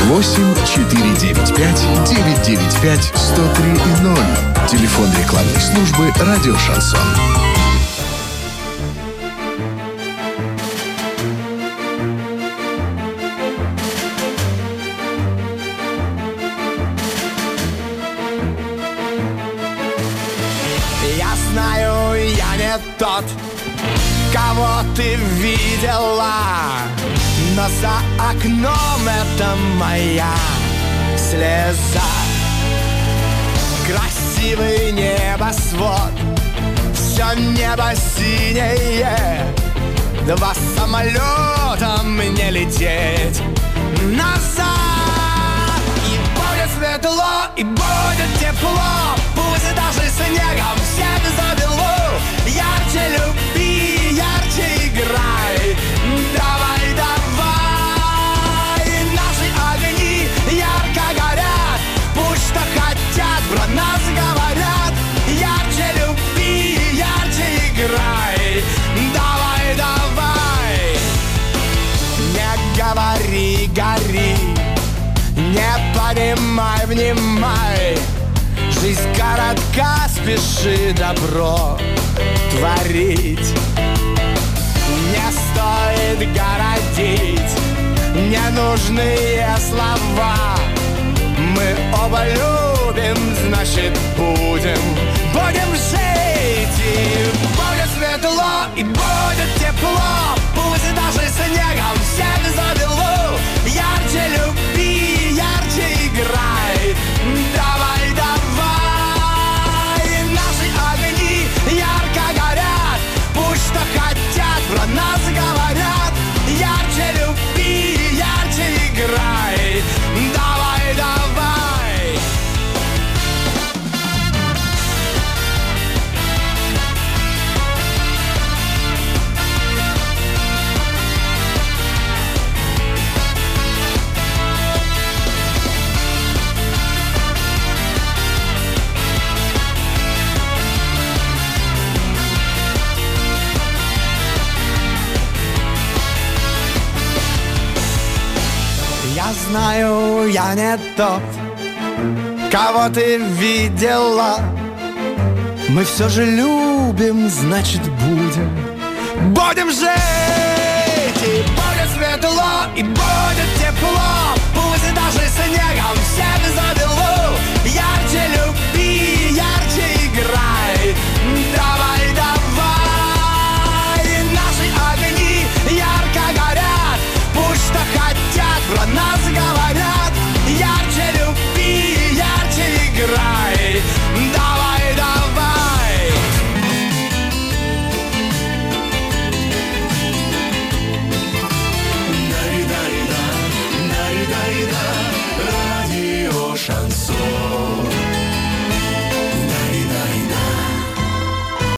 8-495-995-103-0. Телефон рекламной службы «Радио Шансон». Я знаю, я не тот, кого ты видела, но за окном это моя слеза. Красивый небосвод, все небо синее, два самолета мне лететь назад. И будет светло, и будет тепло, пусть даже снегом всех забело. Ярче люби, ярче играй, давай, давай. Наши огни ярко горят, пусть что хотят про нас говорят. Ярче люби, ярче играй, давай, давай. Не говори, гори, не понимай, внимай. Жизнь коротка, спеши добро творить. Не стоит городить ненужные слова. Мы оба любим, значит будем жить. И будет светло, и будет тепло, пусть даже снегом всех забело. Ярче люби, ярче играй, давай, давай. Наши огни ярко горят, пусть что хотят про нас говорят. Ярче люби, ярче играй, давай, давай. Я знаю, я не тот, кого ты видела. Мы все же любим, значит будем жить. И будет светло, и будет тепло, пусть даже снегом всех забело. Ярче люби, ярче играй, давай, давай. Наши огни ярко горят, пусть что хотят про нас говорят. Ярче люби, ярче играй, давай, давай. Радио Шансон.